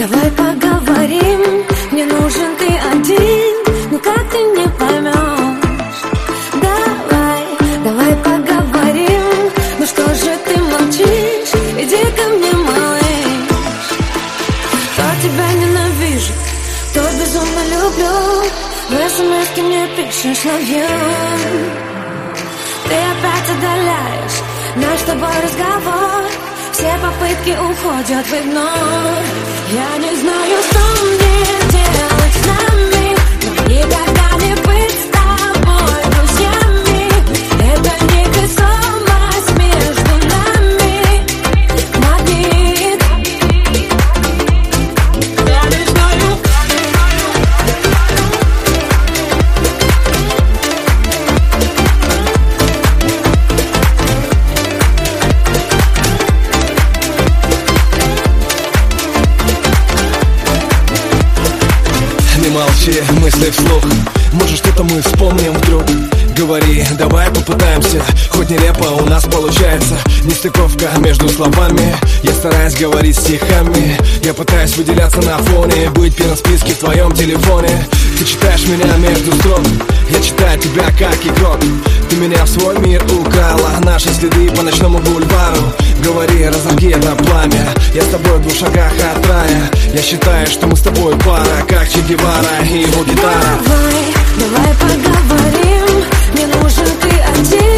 давай поговорим. Мне нужен ты один, но как ты не поймешь? Давай поговорим. Ну что же ты молчишь? Иди ко мне, малыш. То тебя ненавижу, то безумно люблю. В смс-ке мне пишешь love you. Ты опять отдаляешь наш с тобой разговор. Все попытки уходят в игнор. Я не знаю, что мне делать с нами, но никогда не быть с тобой друзьями. Это невесомость между нами, магнит. Я не знаю. Не молчи, мысли вслух. Может, что-то мы вспомним вдруг. Говори, давай попытаемся. Хоть нелепо у нас получается. Нестыковка между словами. Я стараюсь говорить стихами. Я пытаюсь выделяться на фоне, быть в первом списке в твоем телефоне. Ты читаешь меня между строк, я читаю тебя как игрок. Ты меня в свой мир украла, наши следы по ночному бульвару. Говори, разожги это пламя. Я с тобой в 2 шагах от рая. Я считаю, что мы с тобой пара, как Че Гевара и его гитара. Давай поговорим. Мне нужен ты один.